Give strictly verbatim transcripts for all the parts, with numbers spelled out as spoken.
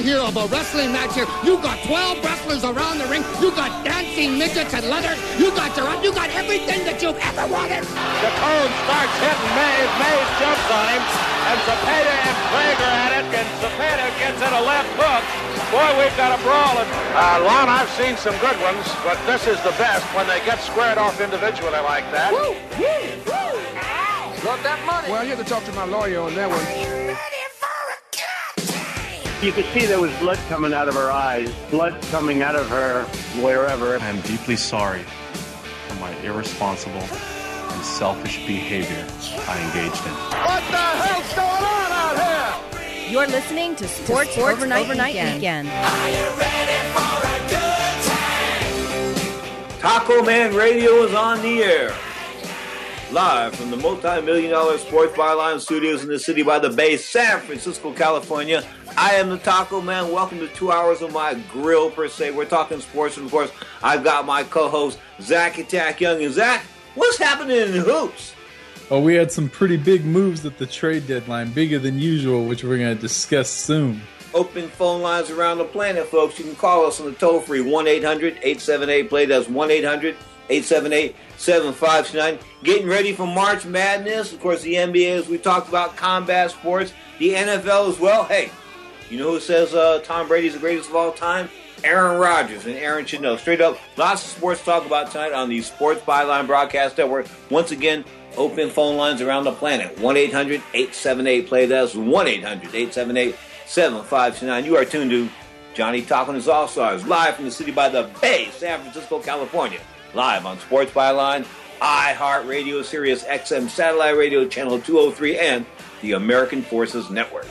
hear of a wrestling match here. You got twelve wrestlers around the ring. You got dancing midgets and leather. You got your, you got everything that you've ever wanted. Chacon starts hitting Mays. Mays jumps on him. And Zepeda and Prager at it. And Zepeda gets in a left hook. Boy, we've got a brawl. Uh, Lon, I've seen some good ones, but this is the best when they get squared off individually like that. Woo, woo, woo. Love that money. Well, you have to talk to my lawyer on that one. You could see there was blood coming out of her eyes, blood coming out of her wherever. I am deeply sorry for my irresponsible and selfish behavior I engaged in. What the hell's going on out here? You're listening to Sports, Sports Overnight, Overnight Weekend. Weekend. Are you ready for a good time? Taco Man Radio is on the air. Live from the multi-million dollar Sports Byline Studios in the City by the Bay, San Francisco, California. I am the Taco Man. Welcome to two hours of my grill, per se. We're talking sports, and of course, I've got my co-host, Zach Attack Young. And Zach, what's happening in the hoops? Oh, we had some pretty big moves at the trade deadline, bigger than usual, which we're going to discuss soon. Open phone lines around the planet, folks. You can call us on the toll-free one eight hundred eight seven eight play. That's one eight hundred eight seven eight seven five two nine. Getting ready for March Madness. Of course, the N B A, as we talked about, combat sports. The N F L as well. Hey, you know who says uh, Tom Brady's the greatest of all time? Aaron Rodgers, and Aaron should know. Straight up, lots of sports to talk about tonight on the Sports Byline Broadcast Network. Once again, open phone lines around the planet. one eight hundred eight seven eight play. That's one eight hundred eight seven eight seven five two nine. You are tuned to Johnny Taco and his All-Stars, live from the City by the Bay, San Francisco, California. Live on Sports Byline, iHeartRadio, Sirius X M Satellite Radio, Channel two oh three, and the American Forces Network.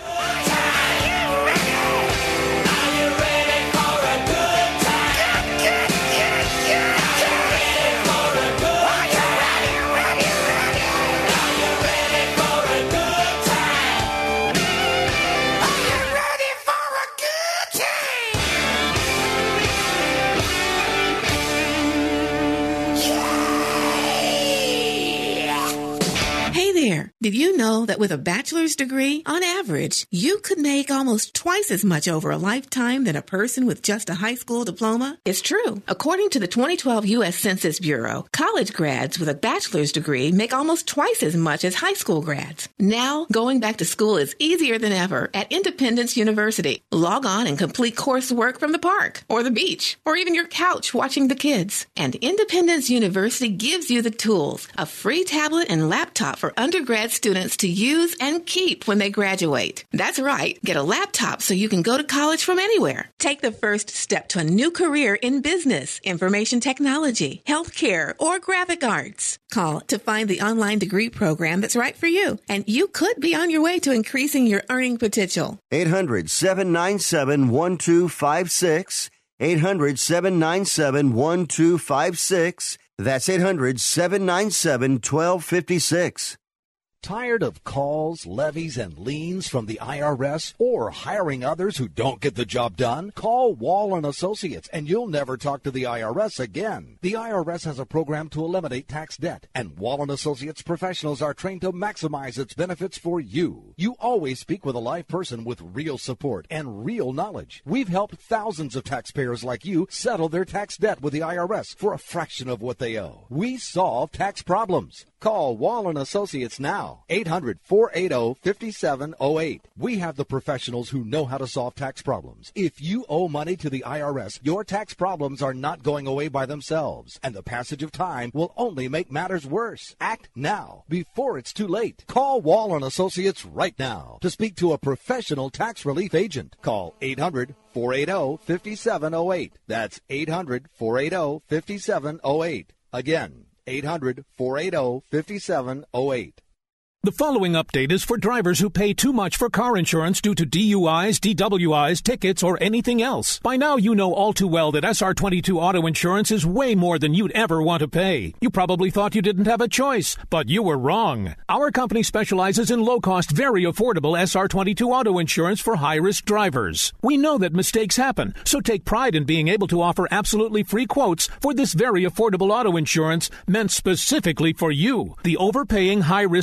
Did you know that with a bachelor's degree, on average, you could make almost twice as much over a lifetime than a person with just a high school diploma? It's true. According to the twenty twelve U S Census Bureau, college grads with a bachelor's degree make almost twice as much as high school grads. Now, going back to school is easier than ever at Independence University. Log on and complete coursework from the park, or the beach, or even your couch watching the kids. And Independence University gives you the tools, a free tablet and laptop for undergrad students to use and keep when they graduate. That's right. Get a laptop so you can go to college from anywhere. Take the first step to a new career in business, information technology, healthcare, or graphic arts. Call to find the online degree program that's right for you, and you could be on your way to increasing your earning potential. eight hundred seven nine seven one two five six. eight hundred seven nine seven one two five six. That's eight hundred seven nine seven one two five six. Tired of calls, levies, and liens from the I R S or hiring others who don't get the job done? Call Wall and Associates and you'll never talk to the I R S again. The I R S has a program to eliminate tax debt, and Wall and Associates professionals are trained to maximize its benefits for you. You always speak with a live person with real support and real knowledge. We've helped thousands of taxpayers like you settle their tax debt with the I R S for a fraction of what they owe. We solve tax problems. Call Wall and Associates now, eight hundred four eight zero five seven zero eight. We have the professionals who know how to solve tax problems. If you owe money to the I R S, your tax problems are not going away by themselves, and the passage of time will only make matters worse. Act now, before it's too late. Call Wall and Associates right now to speak to a professional tax relief agent. Call eight hundred four eight zero five seven zero eight. That's eight hundred four eight zero five seven zero eight. Again, eight hundred four eight zero five seven zero eight. The following update is for drivers who pay too much for car insurance due to D U Is, D W Is, tickets, or anything else. By now, you know all too well that S R twenty-two auto insurance is way more than you'd ever want to pay. You probably thought you didn't have a choice, but you were wrong. Our company specializes in low-cost, very affordable S R twenty-two auto insurance for high-risk drivers. We know that mistakes happen, so take pride in being able to offer absolutely free quotes for this very affordable auto insurance meant specifically for you, the overpaying high-risk driver.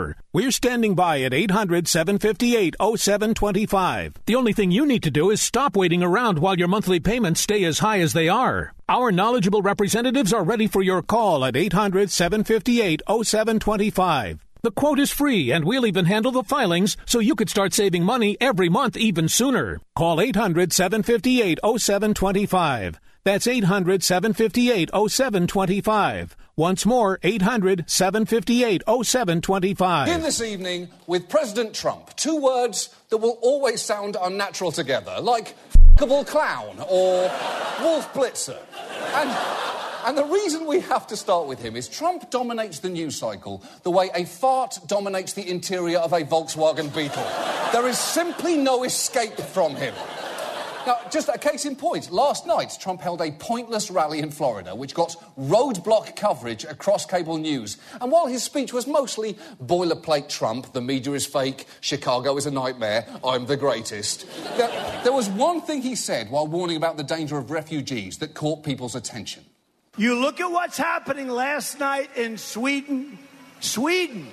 cheaper. We're standing by at eight hundred, seven five eight, oh seven two five. The only thing you need to do is stop waiting around while your monthly payments stay as high as they are. Our knowledgeable representatives are ready for your call at eight hundred, seven five eight, oh seven two five. The quote is free, and we'll even handle the filings so you could start saving money every month even sooner. Call eight hundred, seven five eight, oh seven two five. That's eight hundred, seven five eight, oh seven two five. Once more, eight hundred, seven five eight, oh seven two five. In this evening with President Trump, two words that will always sound unnatural together, like f***able clown or Wolf Blitzer. And... And the reason we have to start with him is Trump dominates the news cycle the way a fart dominates the interior of a Volkswagen Beetle. There is simply no escape from him. Now, just a case in point, last night Trump held a pointless rally in Florida which got roadblock coverage across cable news. And while his speech was mostly boilerplate Trump, the media is fake, Chicago is a nightmare, I'm the greatest, there, there was one thing he said while warning about the danger of refugees that caught people's attention. You look at what's happening last night in Sweden. Sweden.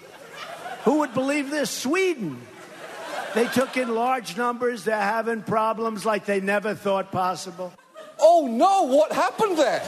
Who would believe this? Sweden. They took in large numbers. They're having problems like they never thought possible. Oh, no. What happened there?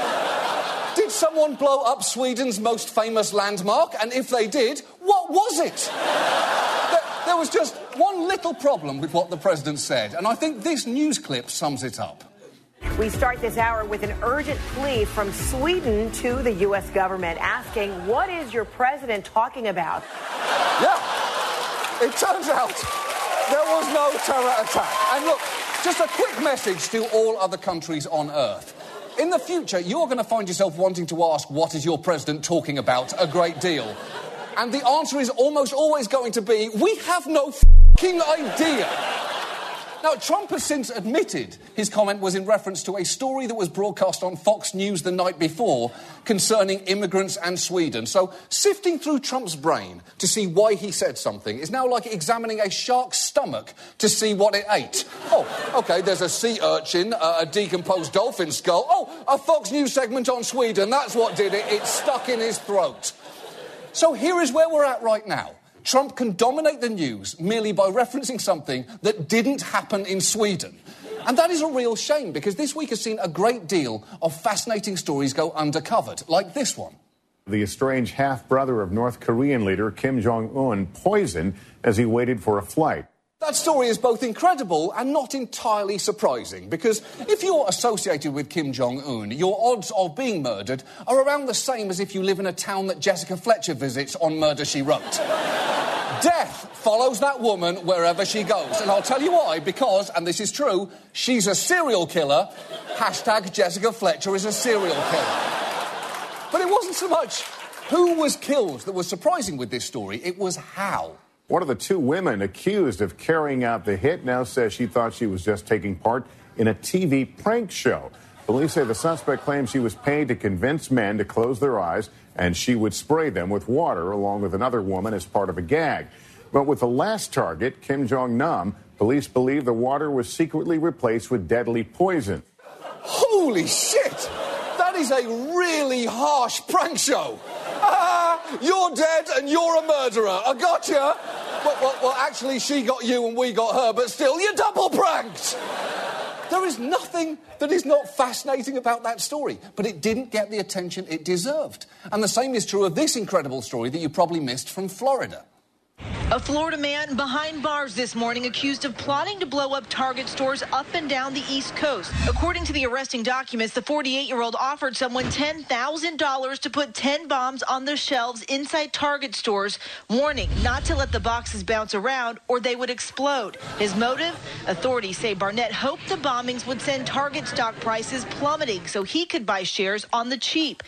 Did someone blow up Sweden's most famous landmark? And if they did, what was it? there, there was just one little problem with what the president said. And I think this news clip sums it up. We start this hour with an urgent plea from Sweden to the U S government asking, what is your president talking about? Yeah, it turns out there was no terror attack. And look, just a quick message to all other countries on Earth. In the future, you're going to find yourself wanting to ask, what is your president talking about, a great deal. And the answer is almost always going to be, we have no f***ing idea. Now, Trump has since admitted his comment was in reference to a story that was broadcast on Fox News the night before concerning immigrants and Sweden. So, sifting through Trump's brain to see why he said something is now like examining a shark's stomach to see what it ate. Oh, OK, there's a sea urchin, uh, a decomposed dolphin skull. Oh, a Fox News segment on Sweden, that's what did it. It stuck in his throat. So here is where we're at right now. Trump can dominate the news merely by referencing something that didn't happen in Sweden. And that is a real shame, because this week has seen a great deal of fascinating stories go undercovered, like this one. The estranged half-brother of North Korean leader Kim Jong-un poisoned as he waited for a flight. That story is both incredible and not entirely surprising, because if you're associated with Kim Jong-un, your odds of being murdered are around the same as if you live in a town that Jessica Fletcher visits on Murder, She Wrote. Death follows that woman wherever she goes. And I'll tell you why, because, and this is true, she's a serial killer. Hashtag Jessica Fletcher is a serial killer. But it wasn't so much who was killed that was surprising with this story, it was how. One of the two women accused of carrying out the hit now says she thought she was just taking part in a T V prank show. Police say the suspect claims she was paid to convince men to close their eyes and she would spray them with water along with another woman as part of a gag. But with the last target, Kim Jong-nam, police believe the water was secretly replaced with deadly poison. Holy shit! That is a really harsh prank show. Ah, you're dead and you're a murderer. I got you. Well, well, well, actually, she got you and we got her, but still, you're double pranked. There is nothing that is not fascinating about that story, but it didn't get the attention it deserved. And the same is true of this incredible story that you probably missed from Florida. A Florida man behind bars this morning accused of plotting to blow up Target stores up and down the East Coast. According to the arresting documents, the forty-eight-year-old offered someone ten thousand dollars to put ten bombs on the shelves inside Target stores, warning not to let the boxes bounce around or they would explode. His motive? Authorities say Barnett hoped the bombings would send Target stock prices plummeting so he could buy shares on the cheap.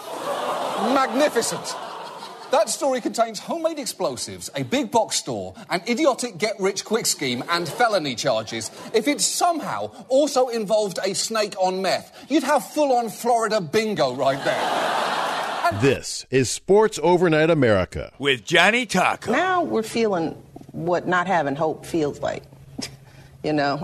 Magnificent. That story contains homemade explosives, a big box store, an idiotic get-rich-quick scheme, and felony charges. If it somehow also involved a snake on meth, you'd have full-on Florida bingo right there. And this is Sports Overnight America with Johnny Taco. Now we're feeling what not having hope feels like, you know.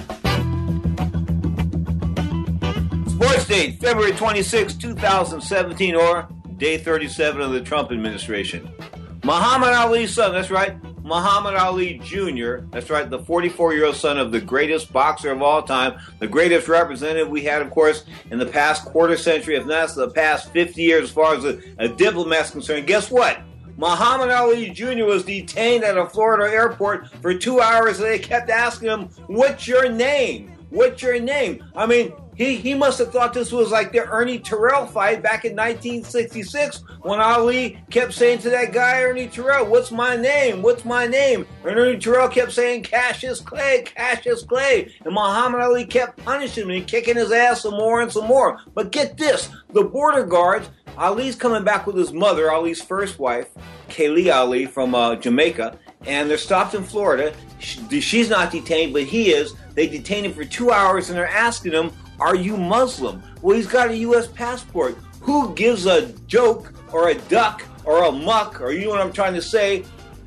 Sports date, February twenty-sixth, twenty seventeen, or Day thirty-seven of the Trump administration. Muhammad Ali's son, that's right, Muhammad Ali Junior That's right, the forty-four-year-old son of the greatest boxer of all time, the greatest representative we had, of course, in the past quarter century, if not the past fifty years as far as a, a diplomat's concerned. Guess what? Muhammad Ali Junior was detained at a Florida airport for two hours, and they kept asking him, what's your name? What's your name? I mean, he, he must have thought this was like the Ernie Terrell fight back in nineteen sixty-six when Ali kept saying to that guy, Ernie Terrell, what's my name? What's my name? And Ernie Terrell kept saying, Cassius Clay, Cassius Clay. And Muhammad Ali kept punishing him and kicking his ass some more and some more. But get this, the border guards, Ali's coming back with his mother, Ali's first wife, Kaylee Ali from uh, Jamaica, and they're stopped in Florida. She, she's not detained, but he is. They detain him for two hours, and they're asking him, are you Muslim? Well, he's got a U S passport. Who gives a joke or a duck or a muck, or you know what I'm trying to say,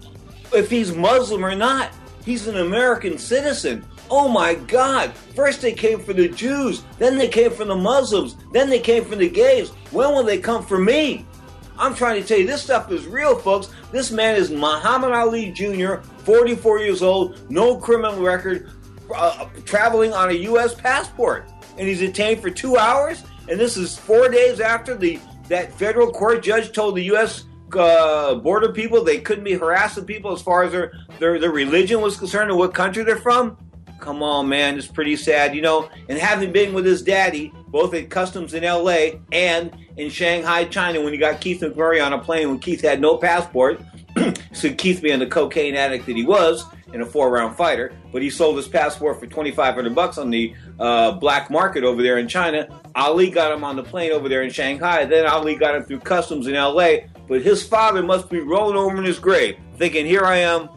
if he's Muslim or not? He's an American citizen. Oh my God. First they came for the Jews, then they came for the Muslims, then they came for the gays. When will they come for me? I'm trying to tell you, this stuff is real, folks. This man is Muhammad Ali Junior, forty-four years old, no criminal record, uh, traveling on a U S passport. And he's detained for two hours? And this is four days after the that federal court judge told the U S uh, border people they couldn't be harassing people as far as their, their, their religion was concerned and what country they're from? Come on, man, it's pretty sad, you know. And having been with his daddy, both at customs in L A and in Shanghai, China, when he got Keith McMurray on a plane when Keith had no passport, so Keith being the cocaine addict that he was, and a four-round fighter, but he sold his passport for twenty-five hundred bucks on the uh, black market over there in China. Ali got him on the plane over there in Shanghai. Then Ali got him through customs in L A, but his father must be rolling over in his grave, thinking, here I am,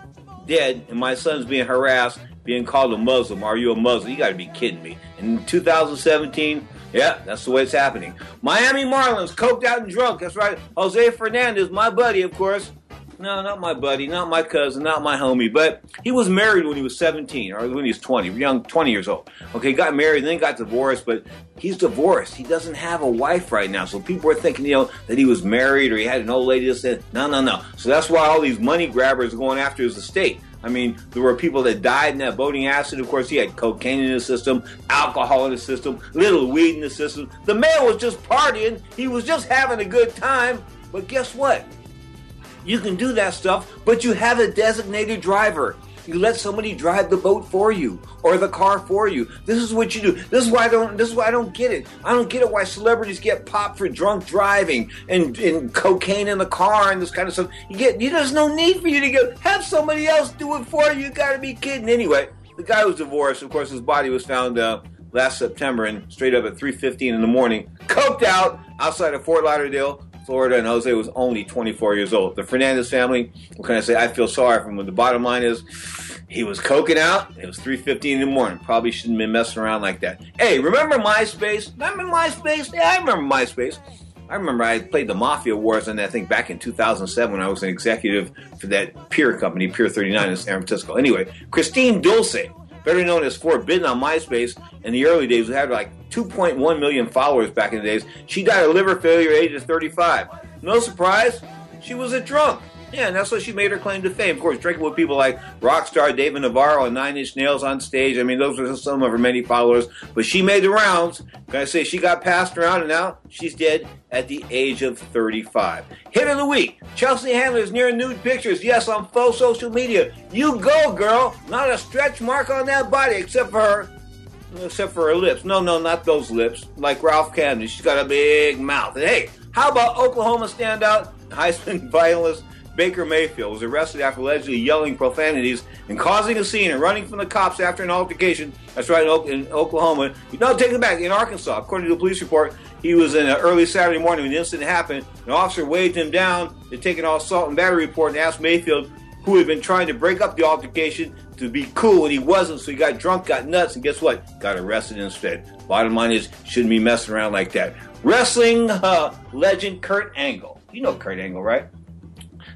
dead, and my son's being harassed, being called a Muslim. Are you a Muslim? You got to be kidding me. In two thousand seventeen, yeah, that's the way it's happening. Miami Marlins, coked out and drunk. That's right. Jose Fernandez, my buddy, of course. No, not my buddy, not my cousin, not my homie, but he was married when he was seventeen, or when he was twenty, young, twenty years old. Okay, got married, then got divorced, but he's divorced. He doesn't have a wife right now, so people are thinking, you know, that he was married or he had an old lady that said, no, no, no. So that's why all these money grabbers are going after his estate. I mean, there were people that died in that boating accident. Of course, he had cocaine in his system, alcohol in his system, little weed in his system. The man was just partying. He was just having a good time. But guess what? You can do that stuff, but you have a designated driver. You let somebody drive the boat for you or the car for you. This is what you do. This is why I don't. This is why I don't get it. I don't get it why celebrities get popped for drunk driving and, and cocaine in the car and this kind of stuff. You get. You, there's no need for you to go have somebody else do it for you. You got to be kidding. Anyway, the guy was divorced. Of course, his body was found uh, last September and straight up at three fifteen in the morning, coked out outside of Fort Lauderdale, Florida, and Jose was only twenty-four years old. The Fernandez family, what can I say? I feel sorry for him. The bottom line is, he was coking out. It was three fifteen in the morning. Probably shouldn't have been messing around like that. Hey, remember MySpace? Remember MySpace? Yeah, I remember MySpace. I remember I played the Mafia Wars on that, I think, back in two thousand seven when I was an executive for that Pier company, Pier thirty-nine in San Francisco. Anyway, Christine Dulce, better known as Forbidden on MySpace, in the early days, we had like two point one million followers back in the days. She died of liver failure at the age of thirty-five. No surprise, she was a drunk. Yeah, and that's what she made her claim to fame. Of course, drinking with people like rock star David Navarro and Nine Inch Nails on stage. I mean, those were some of her many followers. But she made the rounds. Can I say she got passed around, and now she's dead at the age of thirty-five. Hit of the week. Chelsea Handler's near nude pictures. Yes, on faux social media. You go, girl. Not a stretch mark on that body, except for her. Except for her lips. No, no, not those lips. Like Ralph Camden. She's got a big mouth. And hey, how about Oklahoma standout Heisman finalist Baker Mayfield was arrested after allegedly yelling profanities and causing a scene and running from the cops after an altercation. That's right, in Oklahoma. No, take it back. In Arkansas, according to the police report, he was in an early Saturday morning when the incident happened. An officer waved him down to take an assault and battery report and asked Mayfield, who had been trying to break up the altercation, to be cool, and he wasn't, so he got drunk, got nuts, and guess what? Got arrested instead. Bottom line is, shouldn't be messing around like that. Wrestling uh, legend Kurt Angle. You know Kurt Angle, right?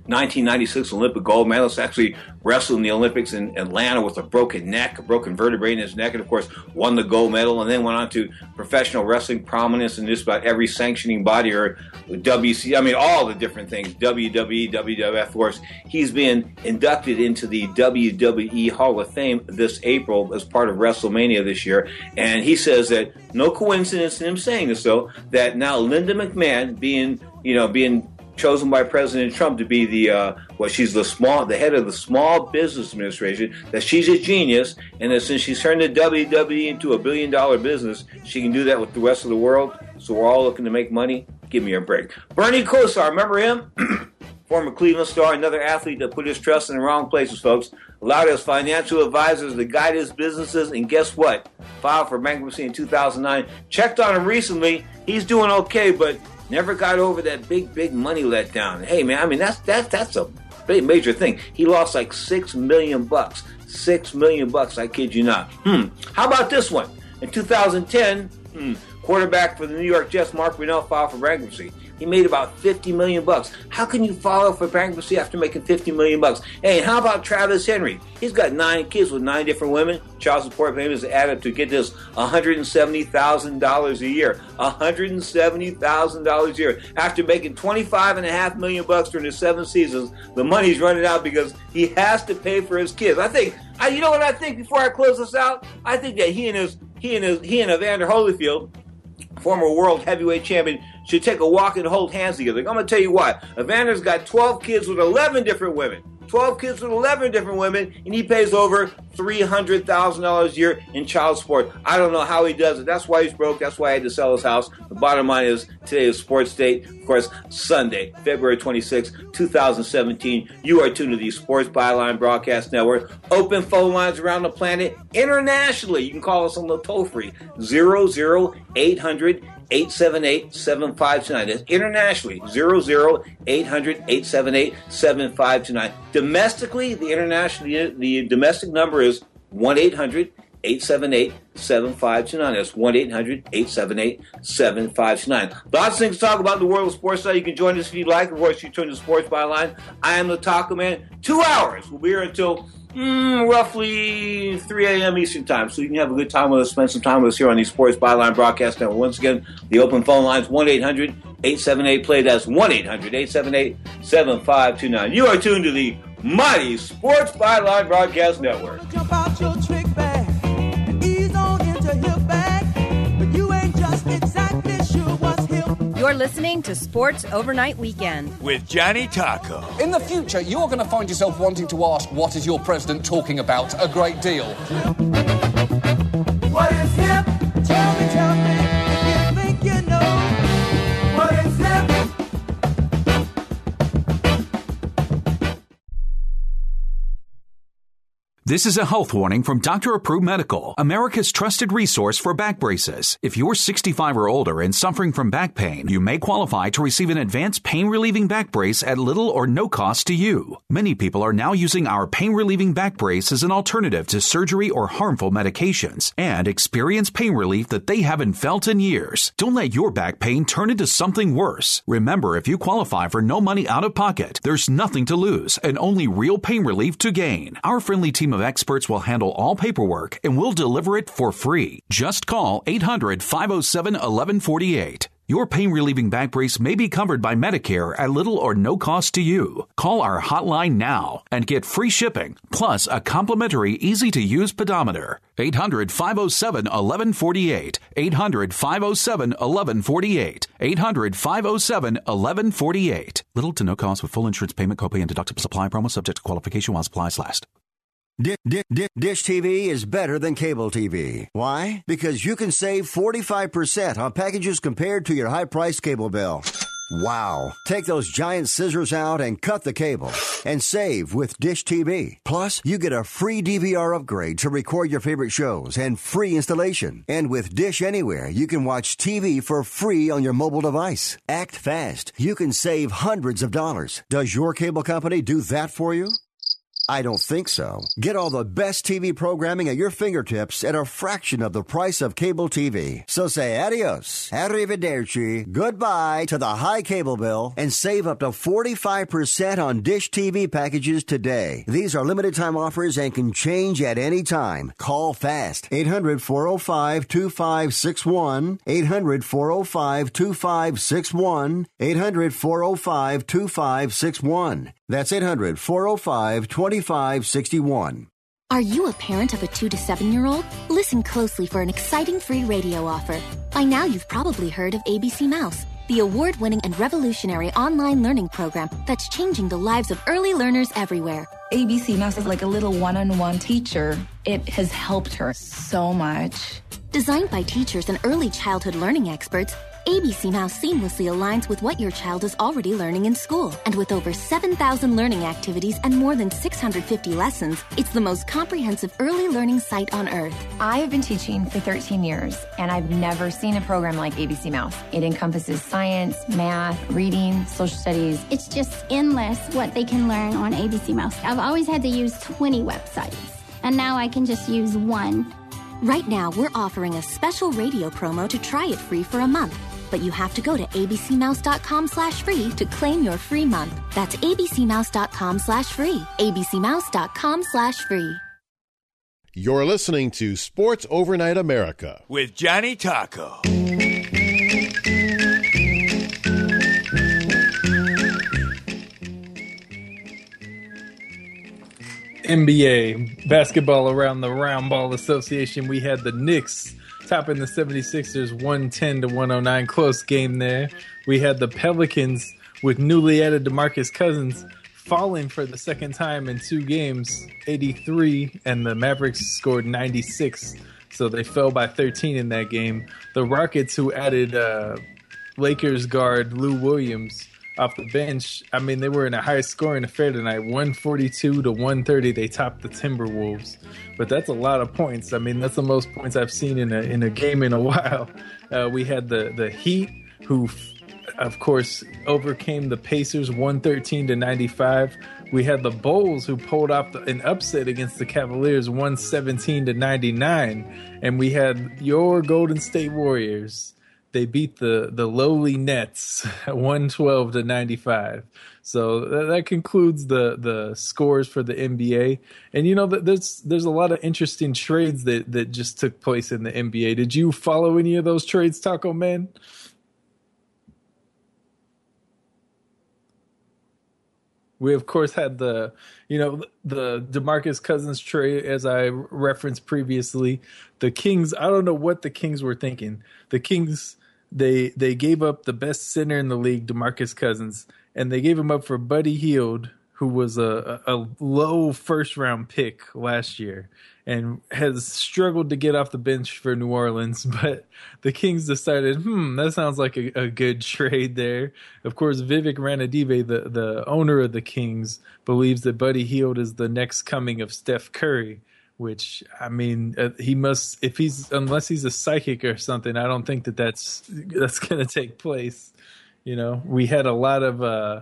nineteen ninety-six Olympic gold medalist, actually wrestled in the Olympics in Atlanta with a broken neck, a broken vertebrae in his neck, and of course won the gold medal, and then went on to professional wrestling prominence in just about every sanctioning body, or W C, I mean all the different things, W W E, W W F, of course. He's been inducted into the W W E Hall of Fame this April as part of WrestleMania this year, and he says that no coincidence in him saying this, though, that now Linda McMahon being, you know, being chosen by President Trump to be the, uh, well, she's the small, the head of the Small Business Administration, that she's a genius, and that since she's turned the W W E into a billion dollar business, she can do that with the rest of the world. So we're all looking to make money. Give me a break. Bernie Kosar, remember him? Former Cleveland star, another athlete that put his trust in the wrong places, folks. Allowed his financial advisors to guide his businesses, and guess what? Filed for bankruptcy in two thousand nine. Checked on him recently. He's doing okay, but never got over that big, big money letdown. Hey, man, I mean, that's that's that's a big, major thing. He lost like six million bucks. Six million bucks, I kid you not. Hmm. How about this one? In two thousand ten, hmm, quarterback for the New York Jets, Mark Brunell, filed for bankruptcy. He made about fifty million bucks. How can you file for bankruptcy after making fifty million bucks? Hey, and how about Travis Henry? He's got nine kids with nine different women. Child support payments add up to, get this, one hundred seventy thousand dollars a year. one hundred seventy thousand dollars a year. After making twenty-five and a half million bucks during the seven seasons, the money's running out because he has to pay for his kids. I think, I, you know what I think before I close this out? I think that he and his, he and his, he and Evander Holyfield, former world heavyweight champion, should take a walk and hold hands together. I'm going to tell you why. Evander's got twelve kids with eleven different women. twelve kids with eleven different women, and he pays over three hundred thousand dollars a year in child support. I don't know how he does it. That's why he's broke. That's why he had to sell his house. The bottom line is, today is Sports Date. Of course, Sunday, February twenty-sixth, twenty seventeen. You are tuned to the Sports Byline Broadcast Network. Open phone lines around the planet internationally. You can call us on the toll-free zero zero eight hundred eight seven eight seven five two nine. That's internationally, zero zero eight hundred eight seven eight seven five two nine. Domestically, the international, the domestic number is one eight hundred eight seven eight seven five two nine. That's one eight hundred eight seven eight seven five two nine. Lots of things to talk about in the world of sports. Now you can join us if you'd like. Of course, you turn to Sports Byline. I am the Taco Man. Two hours. We'll be here until Mm, roughly three a.m. Eastern Time, so you can have a good time with us, spend some time with us here on the Sports Byline Broadcast Network. Once again, the open phone lines, one eight hundred eight seven eight play. That's one eight hundred eight seven eight seven five two nine. You are tuned to the mighty Sports Byline Broadcast Network. Jump out your trick bag and ease on into hip bag, but you ain't just exactly sure what's hip. You're listening to Sports Overnight Weekend with Johnny Taco. In the future, you're going to find yourself wanting to ask, what is your president talking about, a great deal. What is hip? Tell me, tell me, if you think you know. What is hip? This is a health warning from Doctor Approved Medical, America's trusted resource for back braces. If you're sixty-five or older and suffering from back pain, you may qualify to receive an advanced pain-relieving back brace at little or no cost to you. Many people are now using our pain-relieving back brace as an alternative to surgery or harmful medications and experience pain relief that they haven't felt in years. Don't let your back pain turn into something worse. Remember, if you qualify for no money out of pocket, there's nothing to lose and only real pain relief to gain. Our friendly team of experts will handle all paperwork and will deliver it for free. Just call eight hundred five oh seven eleven forty-eight. Your pain-relieving back brace may be covered by Medicare at little or no cost to you. Call our hotline now and get free shipping, plus a complimentary easy-to-use pedometer. eight hundred five oh seven eleven forty-eight. eight hundred five oh seven eleven forty-eight. eight hundred five oh seven eleven forty-eight. Little to no cost with full insurance payment, copay, and deductible supply promo subject to qualification while supplies last. Di- di- di- Dish T V is better than cable T V. Why? Because you can save forty-five percent on packages compared to your high-priced cable bill. Wow. Take those giant scissors out and cut the cable and save with Dish T V. Plus, you get a free D V R upgrade to record your favorite shows and free installation. And with Dish Anywhere, you can watch T V for free on your mobile device. Act fast. You can save hundreds of dollars. Does your cable company do that for you? I don't think so. Get all the best T V programming at your fingertips at a fraction of the price of cable T V. So say adios, arrivederci, goodbye to the high cable bill and save up to forty-five percent on Dish T V packages today. These are limited time offers and can change at any time. Call fast. eight hundred, four oh five, two five six one. eight hundred, four oh five, two five six one. eight hundred, four oh five, two five six one. That's eight hundred, four oh five, two five six one. Are you a parent of a two to seven year old? Listen closely for an exciting free radio offer. By now, you've probably heard of A B C Mouse, the award-winning and revolutionary online learning program that's changing the lives of early learners everywhere. A B C Mouse is like a little one-on-one teacher. It has helped her so much. Designed by teachers and early childhood learning experts, A B C Mouse seamlessly aligns with what your child is already learning in school. And with over seven thousand learning activities and more than six hundred fifty lessons, it's the most comprehensive early learning site on earth. I have been teaching for thirteen years, and I've never seen a program like A B C Mouse. It encompasses science, math, reading, social studies. It's just endless what they can learn on A B C Mouse. I've always had to use twenty websites, and now I can just use one. Right now, we're offering a special radio promo to try it free for a month. But you have to go to abcmouse.com slash free to claim your free month. That's abcmouse.com slash free. abcmouse.com slash free. You're listening to Sports Overnight America with Johnny Taco. N B A basketball around the Round Ball Association. We had the Knicks topping the seventy-sixers one ten to one oh nine. Close game there. We had the Pelicans with newly added DeMarcus Cousins falling for the second time in two games, eighty-three, and the Mavericks scored ninety-six. So they fell by thirteen in that game. The Rockets, who added uh, Lakers guard Lou Williams off the bench, I mean, they were in a high-scoring affair tonight, one forty-two to one thirty. They topped the Timberwolves, but that's a lot of points. I mean, that's the most points I've seen in a in a game in a while. Uh, we had the the Heat, who, of course, overcame the Pacers one thirteen to ninety-five. We had the Bulls, who pulled off the, an upset against the Cavaliers one seventeen to ninety-nine, and we had your Golden State Warriors. They beat the, the lowly Nets one twelve to ninety-five. So that, that concludes the, the scores for the N B A. And, you know, there's there's a lot of interesting trades that, that just took place in the N B A. Did you follow any of those trades, Taco Man? We, of course, had the, you know, the DeMarcus Cousins trade, as I referenced previously. The Kings, I don't know what the Kings were thinking. The Kings... They they gave up the best center in the league, DeMarcus Cousins, and they gave him up for Buddy Hield, who was a, a low first-round pick last year and has struggled to get off the bench for New Orleans. But the Kings decided, hmm, that sounds like a, a good trade there. Of course, Vivek Ranadive, the, the owner of the Kings, believes that Buddy Hield is the next coming of Steph Curry. Which, I mean, uh, he must, if he's, unless he's a psychic or something, I don't think that that's, that's going to take place. You know, we had a lot of, uh,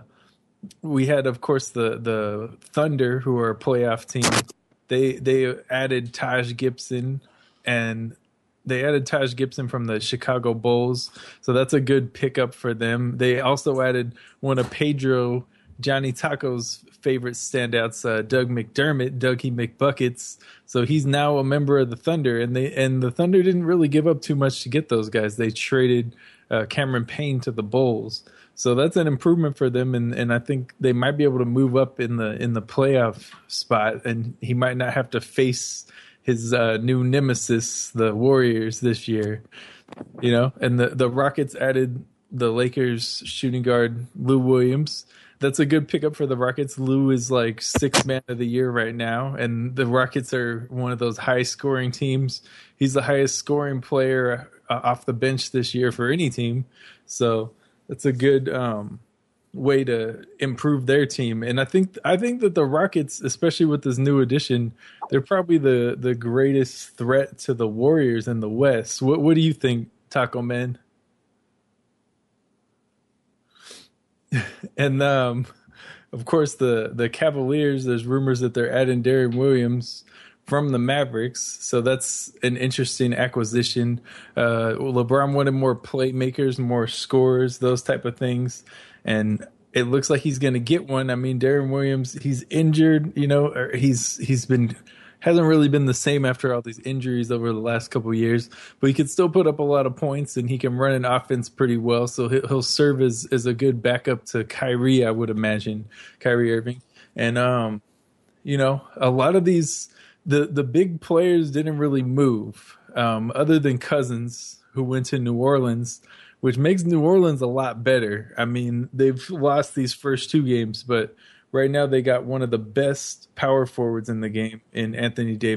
we had, of course, the, the Thunder, who are a playoff team. They, they added Taj Gibson, and they added Taj Gibson from the Chicago Bulls. So that's a good pickup for them. They also added one of Pedro, Johnny Taco's favorite standouts, uh, Doug McDermott, Dougie McBuckets. So he's now a member of the Thunder, and they and the Thunder didn't really give up too much to get those guys. They traded uh, Cameron Payne to the Bulls, so that's an improvement for them, and, and I think they might be able to move up in the in the playoff spot, and he might not have to face his uh, new nemesis, the Warriors, this year. You know, and the the Rockets added the Lakers shooting guard Lou Williams. That's a good pickup for the Rockets. Lou is like sixth man of the year right now, and the Rockets are one of those high-scoring teams. He's the highest-scoring player uh, off the bench this year for any team, so that's a good um, way to improve their team. And I think I think that the Rockets, especially with this new addition, they're probably the, the greatest threat to the Warriors in the West. What what do you think, Taco Man? And um, of course, the, the Cavaliers, there's rumors that they're adding Deron Williams from the Mavericks. So that's an interesting acquisition. Uh, LeBron wanted more playmakers, more scorers, those type of things. And it looks like he's going to get one. I mean, Deron Williams, he's injured, you know, or he's he's been hasn't really been the same after all these injuries over the last couple of years, but he can still put up a lot of points and he can run an offense pretty well. So he'll serve as, as a good backup to Kyrie, I would imagine, Kyrie Irving. And, um, you know, a lot of these, the, the big players didn't really move, um, other than Cousins, who went to New Orleans, which makes New Orleans a lot better. I mean, they've lost these first two games, but right now they got one of the best power forwards in the game in Anthony Davis.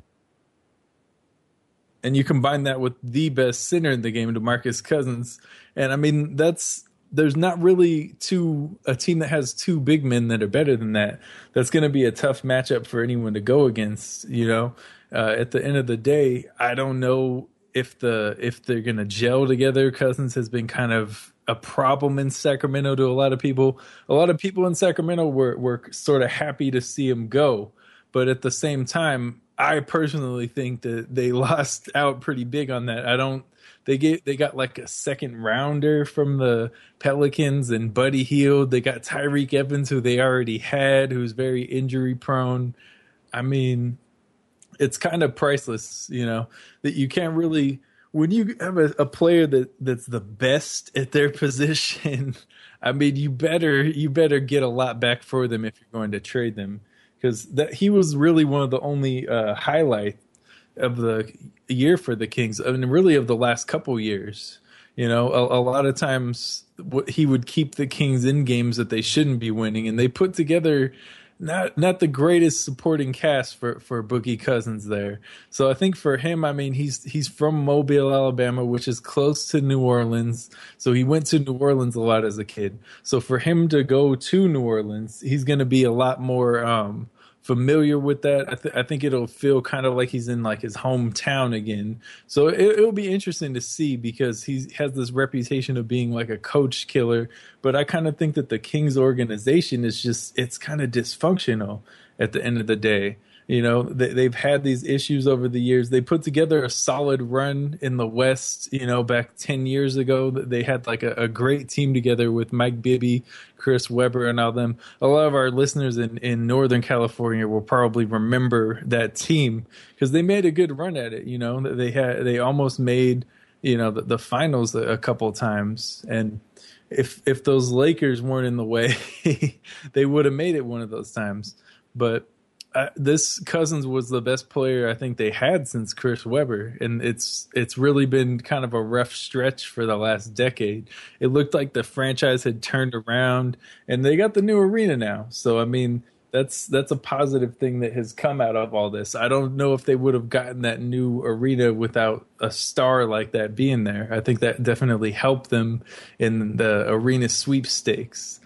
And you combine that with the best center in the game, DeMarcus Cousins. And I mean, that's there's not really two a team that has two big men that are better than that. That's going to be a tough matchup for anyone to go against, you know. Uh, at the end of the day, I don't know if the if they're going to gel together. Cousins has been kind of a problem in Sacramento to a lot of people. A lot of people in Sacramento were, were sort of happy to see him go. But at the same time, I personally think that they lost out pretty big on that. I don't, they get, they got like a second rounder from the Pelicans and Buddy Hield. They got Tyreke Evans, who they already had, who's very injury prone. I mean, it's kind of priceless, you know, that you can't really, when you have a, a player that, that's the best at their position, I mean, you better you better get a lot back for them if you're going to trade them, because that he was really one of the only uh, highlight of the year for the Kings, I mean, really of the last couple years. You know, a, a lot of times he would keep the Kings in games that they shouldn't be winning, and they put together not not the greatest supporting cast for, for Boogie Cousins there. So I think for him, I mean, he's he's from Mobile, Alabama, which is close to New Orleans. So he went to New Orleans a lot as a kid. So for him to go to New Orleans, he's going to be a lot more um, familiar with that. I, th- I think it'll feel kind of like he's in like his hometown again. So it, it'll be interesting to see, because he has this reputation of being like a coach killer. But I kind of think that the Kings organization is just, it's kind of dysfunctional at the end of the day. You know, they, they've had these issues over the years. They put together a solid run in the West, you know, back ten years ago. They had like a, a great team together with Mike Bibby, Chris Webber, and all them. A lot of our listeners in, in Northern California will probably remember that team, because they made a good run at it. You know, they had, they almost made, you know, the, the finals a, a couple of times. And if, if those Lakers weren't in the way, they would have made it one of those times. But Uh, this Cousins was the best player I think they had since Chris Webber, and it's it's really been kind of a rough stretch for the last decade. It looked like the franchise had turned around, and they got the new arena now. So I mean, that's that's a positive thing that has come out of all this. I don't know if they would have gotten that new arena without a star like that being there. I think that definitely helped them in the arena sweepstakes.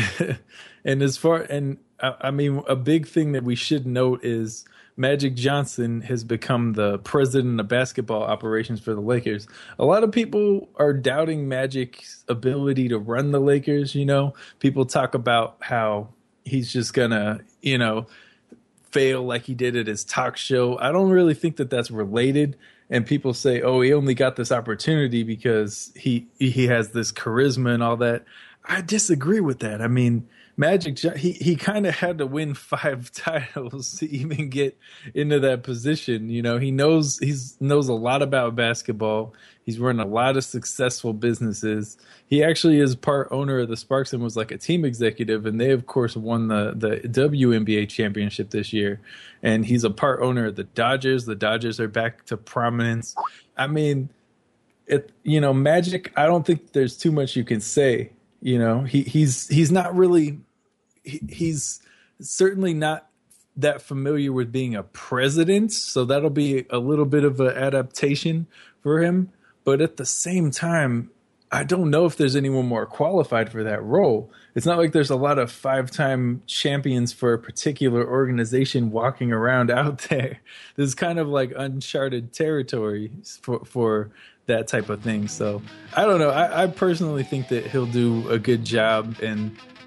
And as far and I mean, a big thing that we should note is Magic Johnson has become the president of basketball operations for the Lakers. A lot of people are doubting Magic's ability to run the Lakers. You know, people talk about how he's just gonna, you know, fail like he did at his talk show. I don't really think that that's related. And people say, oh, he only got this opportunity because he he has this charisma and all that. I disagree with that. I mean, Magic, he, he kind of had to win five titles to even get into that position. You know, he knows he's knows a lot about basketball. He's run a lot of successful businesses. He actually is part owner of the Sparks and was like a team executive. And they, of course, won the, the W N B A championship this year. And he's a part owner of the Dodgers. The Dodgers are back to prominence. I mean, it, you know, Magic, I don't think there's too much you can say. You know, he, he's he's not really he, he's certainly not that familiar with being a president. So that'll be a little bit of an adaptation for him. But at the same time, I don't know if there's anyone more qualified for that role. It's not like there's a lot of five-time champions for a particular organization walking around out there. This is kind of like uncharted territory for, for that type of thing. So I don't know. I, I personally think that he'll do a good job. And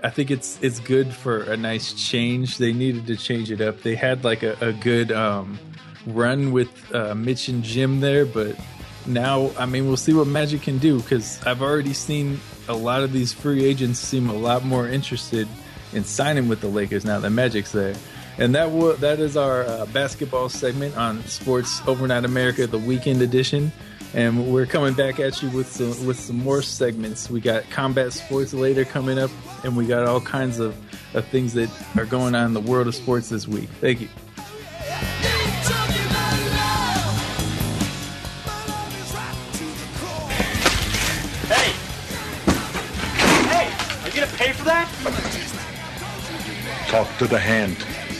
I think it's it's good for a nice change. They needed to change it up. They had like a, a good um, run with uh, Mitch and Jim there, but now, I mean, we'll see what Magic can do, because I've already seen a lot of these free agents seem a lot more interested in signing with the Lakers now that Magic's there. And that will, that is our uh, basketball segment on Sports Overnight America, the weekend edition. And we're coming back at you with some with some more segments. We got Combat Sports later coming up, and we got all kinds of, of things that are going on in the world of sports this week. Thank you. Hey! Hey! Are you gonna pay for that? Talk to the hand.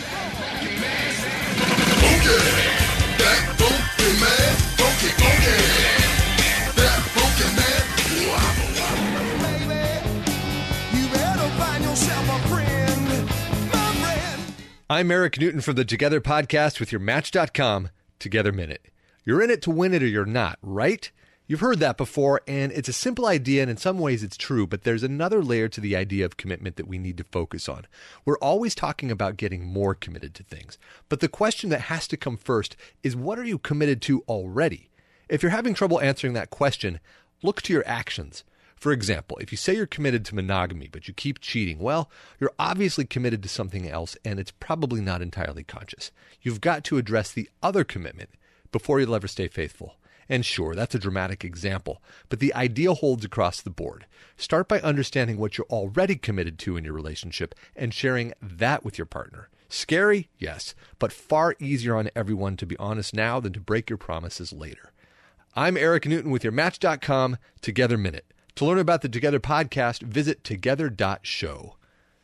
I'm Eric Newton from the Together Podcast with your Match dot com Together Minute. You're in it to win it or you're not, right? You've heard that before, and it's a simple idea, and in some ways it's true, but there's another layer to the idea of commitment that we need to focus on. We're always talking about getting more committed to things, but the question that has to come first is, what are you committed to already? If you're having trouble answering that question, look to your actions. For example, if you say you're committed to monogamy, but you keep cheating, well, you're obviously committed to something else, and it's probably not entirely conscious. You've got to address the other commitment before you'll ever stay faithful. And sure, that's a dramatic example, but the idea holds across the board. Start by understanding what you're already committed to in your relationship and sharing that with your partner. Scary? Yes, but far easier on everyone to be honest now than to break your promises later. I'm Eric Newton with your Match dot com Together Minute. To learn about the Together Podcast, visit together dot show.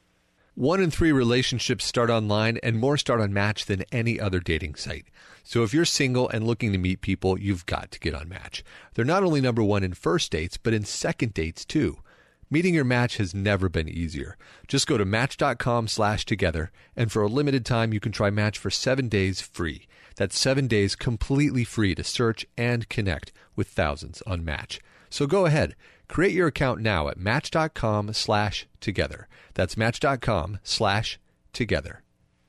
One in three relationships start online, and more start on Match than any other dating site. So if you're single and looking to meet people, you've got to get on Match. They're not only number one in first dates, but in second dates too. Meeting your match has never been easier. Just go to match dot com slash together, and for a limited time, you can try Match for seven days free. That's seven days completely free to search and connect with thousands on Match. So go ahead. Create your account now at match dot com slash together. That's match dot com slash together.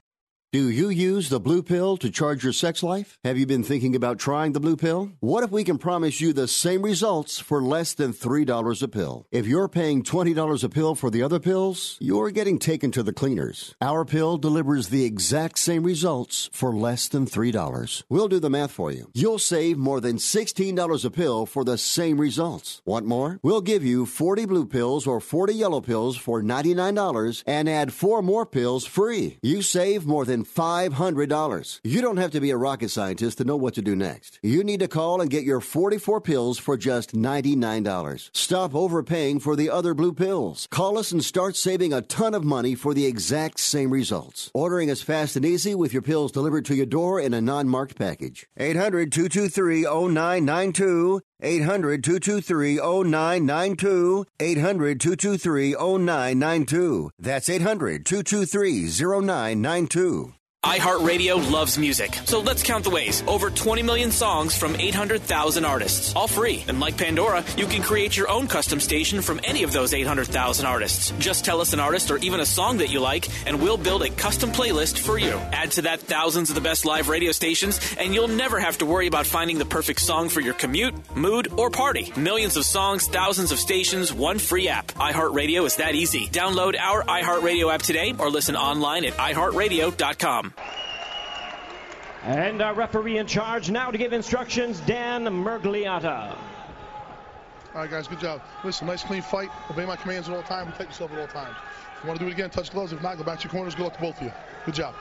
Do you use the blue pill to charge your sex life? Have you been thinking about trying the blue pill? What if we can promise you the same results for less than three dollars a pill? If you're paying twenty dollars a pill for the other pills, you're getting taken to the cleaners. Our pill delivers the exact same results for less than three dollars. We'll do the math for you. You'll save more than sixteen dollars a pill for the same results. Want more? We'll give you forty blue pills or forty yellow pills for ninety-nine dollars and add four more pills free. You save more than five hundred dollars. You don't have to be a rocket scientist to know what to do next. You need to call and get your forty-four pills for just ninety-nine dollars. Stop overpaying for the other blue pills. Call us and start saving a ton of money for the exact same results. Ordering is fast and easy with your pills delivered to your door in a non-marked package. eight hundred, two two three, oh nine nine two. eight hundred, two two three, oh nine nine two. eight hundred, two two three, oh nine nine two. That's eight hundred, two two three, oh nine nine two. iHeartRadio loves music, so let's count the ways. Over twenty million songs from eight hundred thousand artists, all free. And like Pandora, you can create your own custom station from any of those eight hundred thousand artists. Just tell us an artist or even a song that you like, and we'll build a custom playlist for you. Add to that thousands of the best live radio stations, and you'll never have to worry about finding the perfect song for your commute, mood, or party. Millions of songs, thousands of stations, one free app. iHeartRadio is that easy. Download our iHeartRadio app today or listen online at i heart radio dot com. And our referee in charge now to give instructions, Dan Mergliata. All right, guys, good job. Listen, nice, clean fight. Obey my commands at all times. Protect yourself at all times. If you want to do it again, touch gloves. If not, go back to your corners. Good luck to both of you. Good job.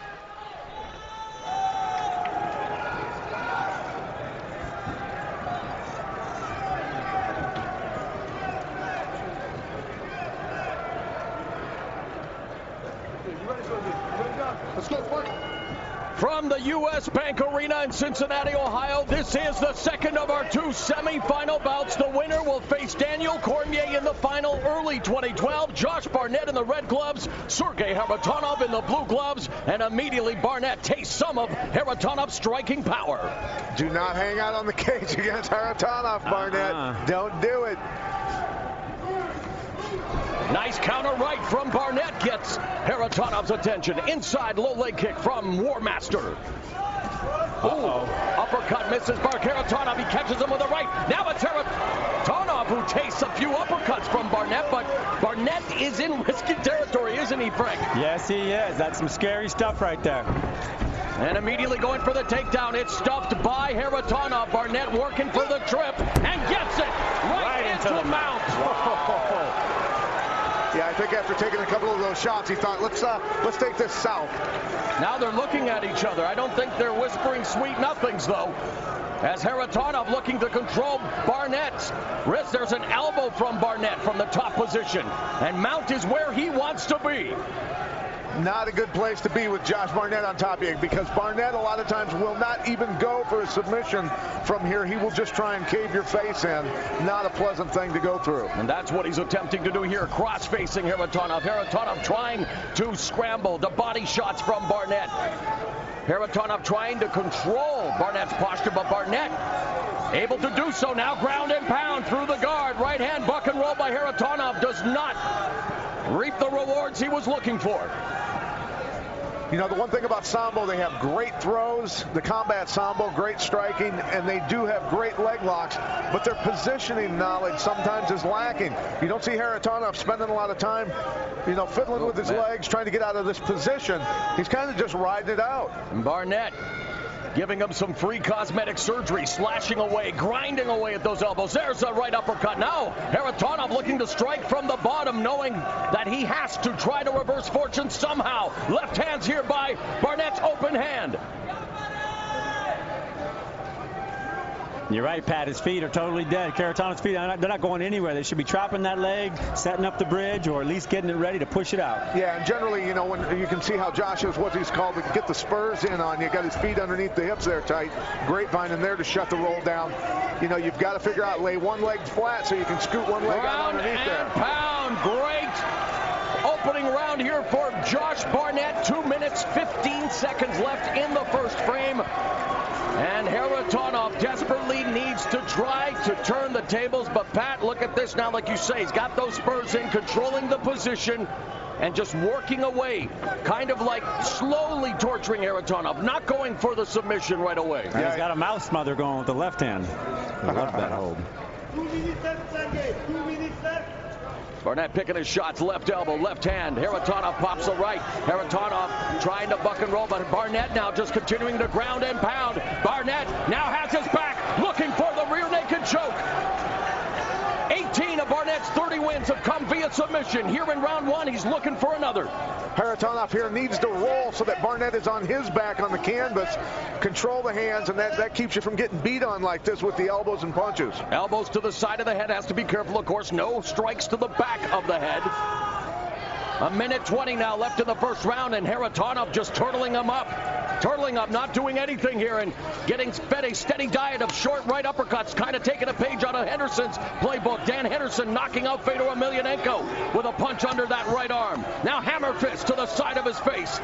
Let's go, fight. From the U S Bank Arena in Cincinnati, Ohio, this is the second of our two semifinal bouts. The winner will face Daniel Cormier in the final early twenty twelve. Josh Barnett in the red gloves, Sergey Haratonov in the blue gloves, and immediately Barnett tastes some of Haratonov's striking power. Do not hang out on the cage against Haratonov, Barnett. Uh-huh. Don't do it. Nice counter right from Barnett gets Haritonov's attention. Inside low leg kick from War Master. Ooh, uppercut misses Mark Haritonov. He catches him with a right. Now it's Haritonov who tastes a few uppercuts from Barnett, but Barnett is in risky territory, isn't he, Frank? Yes, he is. That's some scary stuff right there. And immediately going for the takedown. It's stuffed by Haritonov. Barnett working for the trip and gets it right, right into, into the mount. Yeah, I think after taking a couple of those shots, he thought, let's uh, let's take this south. Now they're looking at each other. I don't think they're whispering sweet nothings, though. As Haritonov looking to control Barnett's wrist. There's an elbow from Barnett from the top position. And Mount is where he wants to be. Not a good place to be with Josh Barnett on top of you, because Barnett a lot of times will not even go for a submission from here. He will just try and cave your face in. Not a pleasant thing to go through. And that's what he's attempting to do here, cross-facing Haritonov. Haritonov trying to scramble the body shots from Barnett. Haritonov trying to control Barnett's posture, but Barnett able to do so now. Ground and pound through the guard. Right hand buck and roll by Haritonov does not reap the rewards he was looking for. You know, the one thing about Sambo, they have great throws, the combat Sambo, great striking, and they do have great leg locks, but their positioning knowledge sometimes is lacking. You don't see Haritonov spending a lot of time, you know, fiddling with his legs, trying to get out of this position. He's kind of just riding it out. And Barnett giving him some free cosmetic surgery, slashing away, grinding away at those elbows. There's a right uppercut. Now Haritonov looking to strike from the bottom, knowing that he has to try to reverse fortune somehow. Left hand's here by Barnett's open hand. You're right, Pat. His feet are totally dead. Haritonov's feet, they're not, they're not going anywhere. They should be chopping that leg, setting up the bridge, or at least getting it ready to push it out. Yeah, and generally, you know, when you can see how Josh is what he's called to get the spurs in on you. Got his feet underneath the hips there tight. Grapevine in there to shut the roll down. You know, you've got to figure out, lay one leg flat so you can scoot one leg out underneath there. Pound, great opening round here for Josh Barnett. Two minutes, fifteen seconds left in the first frame. And Haritonov desperately needs to try to turn the tables. But, Pat, look at this now, like you say. He's got those spurs in, controlling the position, and just working away. Kind of like slowly torturing Haritonov, not going for the submission right away. Yeah, he's got a mouth smother going with the left hand. I love that hold. Two minutes left, Sergey. Two minutes left. Barnett picking his shots, left elbow, left hand. Haritonov pops the right. Haritonov trying to buck and roll, but Barnett now just continuing to ground and pound. Barnett now has his back, looking for the rear naked choke. eighteen of Barnett's thirty wins have come via submission. Here in round one, he's looking for another. Haritonov here needs to roll so that Barnett is on his back on the canvas. Control the hands, and that, that keeps you from getting beat on like this with the elbows and punches. Elbows to the side of the head, has to be careful, of course. No strikes to the back of the head. A minute twenty now left in the first round, and Haritonov just turtling him up. Turtling up, not doing anything here, and getting fed a steady diet of short right uppercuts, kind of taking a page out of Henderson's playbook. Dan Henderson knocking out Fedor Emelianenko with a punch under that right arm. Now hammer fist to the side of his face.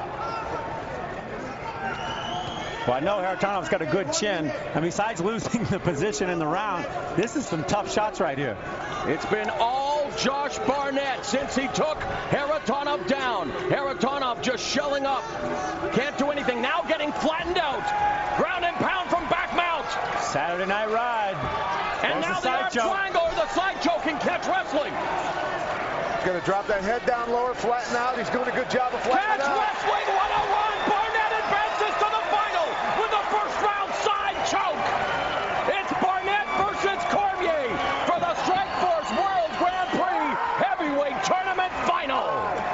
Well, I know Haritonov's got a good chin, and besides losing the position in the round, this is some tough shots right here. It's been all Josh Barnett since he took Haritonov down. Haritonov just shelling up. Can't do anything. Now getting flattened out. Ground and pound from back mount. Saturday Night Ride. And There's now the the arm choke. triangle or the side choke in catch wrestling. He's going to drop that head down lower, flatten out. He's doing a good job of flattening Catch out. wrestling one oh one. Barnett advances to the final with a first round side choke. It's Barnett versus Cormier for the Strikeforce World Grand Prix Heavyweight Tournament Final.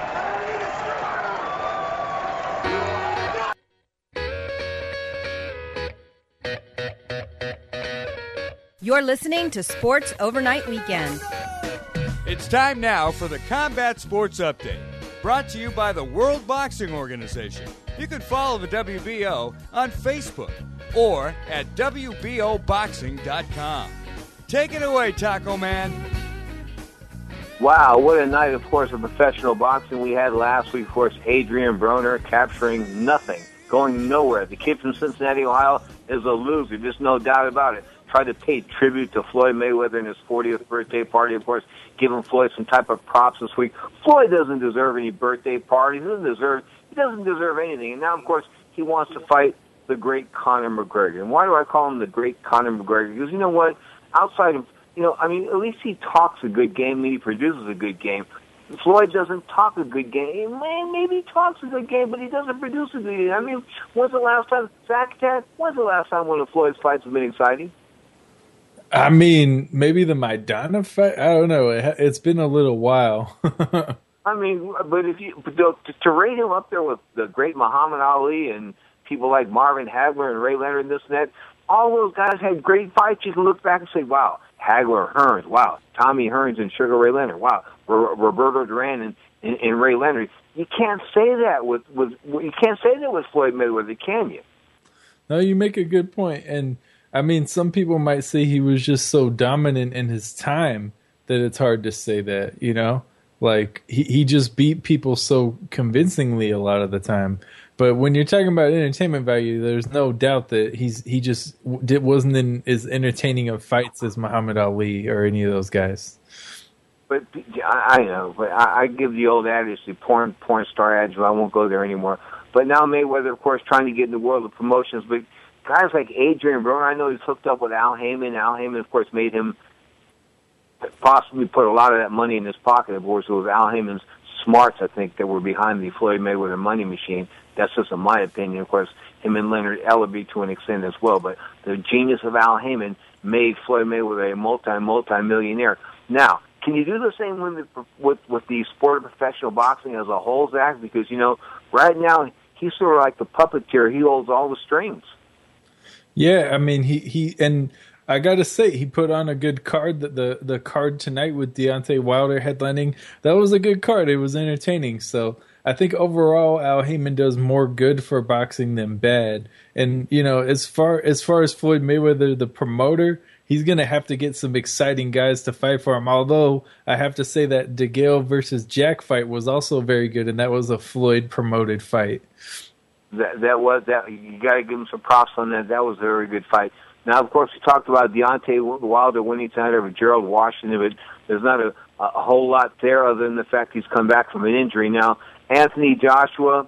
You're listening to Sports Overnight Weekend. It's time now for the Combat Sports Update, brought to you by the World Boxing Organization. You can follow the W B O on Facebook or at W B O boxing dot com. Take it away, Taco Man. Wow, what a night, of course, of professional boxing we had last week. Of course, Adrian Broner capturing nothing, going nowhere. The kid from Cincinnati, Ohio, is a loser, just no doubt about it. try to pay tribute to Floyd Mayweather in his fortieth birthday party. Of course, giving Floyd some type of props this week. Floyd doesn't deserve any birthday party. He doesn't deserve. He doesn't deserve anything. And now, of course, he wants to fight the great Conor McGregor. And why do I call him the great Conor McGregor? Because you know what? Outside of, you know, I mean, at least he talks a good game and he produces a good game. Floyd doesn't talk a good game. Man, maybe he talks a good game, but he doesn't produce a good game. I mean, when's the last time, Zach Tat, when's the last time one of Floyd's fights has been exciting? I mean, maybe the Maidana fight? I don't know. It, it's been a little while. I mean, but if you but to, to rate him up there with the great Muhammad Ali and people like Marvin Hagler and Ray Leonard and this and that, all those guys had great fights. You can look back and say, wow, Hagler, Hearns, wow, Tommy Hearns and Sugar Ray Leonard, wow, R- Roberto Duran and, and, and Ray Leonard. You can't say that with, with you can't say that with Floyd Mayweather, can you? No, you make a good point. And I mean, some people might say he was just so dominant in his time that it's hard to say that, you know? Like, he, he just beat people so convincingly a lot of the time. But when you're talking about entertainment value, there's no doubt that he's he just did, wasn't in as entertaining of fights as Muhammad Ali or any of those guys. But I, I know, but I, I give the old adage, the porn porn star adage, I won't go there anymore. But now Mayweather, of course, trying to get in the world of promotions. But guys like Adrian Broner, I know he's hooked up with Al Heyman. Al Heyman, of course, made him possibly put a lot of that money in his pocket. Of course, it was Al Heyman's smarts, I think, that were behind the Floyd Mayweather money machine. That's just in my opinion. Of course, him and Leonard Ellerbe to an extent as well. But the genius of Al Heyman made Floyd Mayweather a multi, multi-millionaire. Now, can you do the same with the, with, with the sport of professional boxing as a whole, Zach? Because, you know, right now, he's sort of like the puppeteer. He holds all the strings. Yeah, I mean, he, he and I got to say, he put on a good card. The, the, the card tonight with Deontay Wilder headlining, that was a good card. It was entertaining. So I think overall, Al Heyman does more good for boxing than bad. And, you know, as far as far as Floyd Mayweather, the promoter, he's going to have to get some exciting guys to fight for him. Although I have to say that DeGale versus Jack fight was also very good, and that was a Floyd promoted fight. That that was that. You got to give him some props on that. That was a very good fight. Now, of course, we talked about Deontay Wilder winning tonight over Gerald Washington, but there's not a, a whole lot there other than the fact he's come back from an injury. Now, Anthony Joshua,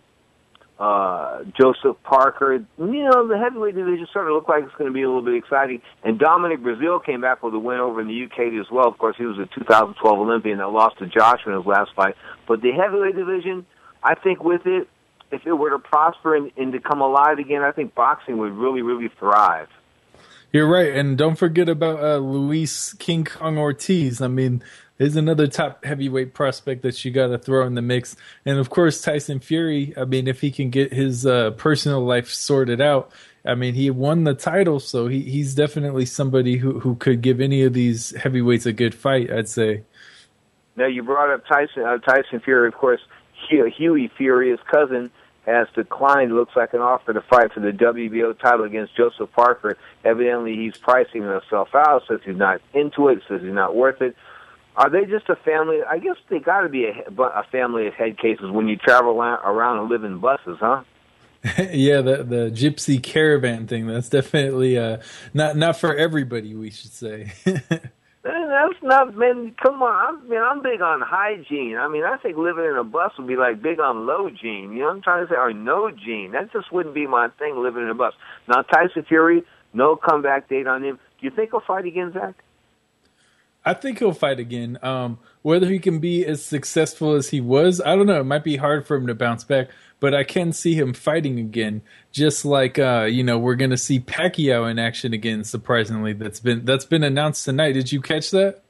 uh, Joseph Parker, you know, the heavyweight division sort of looked like it's going to be a little bit exciting. And Dominic Brazil came back with a win over in the U K as well. Of course, he was a two thousand twelve Olympian that lost to Joshua in his last fight. But the heavyweight division, I think with it, if it were to prosper and, and to come alive again, I think boxing would really, really thrive. You're right. And don't forget about uh, Luis King Kong Ortiz. I mean, there's another top heavyweight prospect that you got to throw in the mix. And, of course, Tyson Fury, I mean, if he can get his uh, personal life sorted out, I mean, he won the title, so he, he's definitely somebody who, who could give any of these heavyweights a good fight, I'd say. Now, you brought up Tyson, uh, Tyson Fury, of course. Hughie Fury, his cousin, has declined, looks like, an offer to fight for the W B O title against Joseph Parker. Evidently, he's pricing himself out, says he's not into it, says he's not worth it. Are they just a family? I guess they got to be a, a family of head cases when you travel around and live in buses, huh? Yeah, the the gypsy caravan thing, that's definitely uh, not, not for everybody, we should say. That's not, man, come on. I'm, man, I'm big on hygiene. I mean, I think living in a bus would be like big on low gene. You know what I'm trying to say? Or no gene. That just wouldn't be my thing, living in a bus. Now, Tyson Fury, no comeback date on him. Do you think he'll fight again, Zach? I think he'll fight again. Um, whether he can be as successful as he was, I don't know. It might be hard for him to bounce back, but I can see him fighting again. Just like uh, you know, we're going to see Pacquiao in action again. Surprisingly, that's been that's been announced tonight. Did you catch that?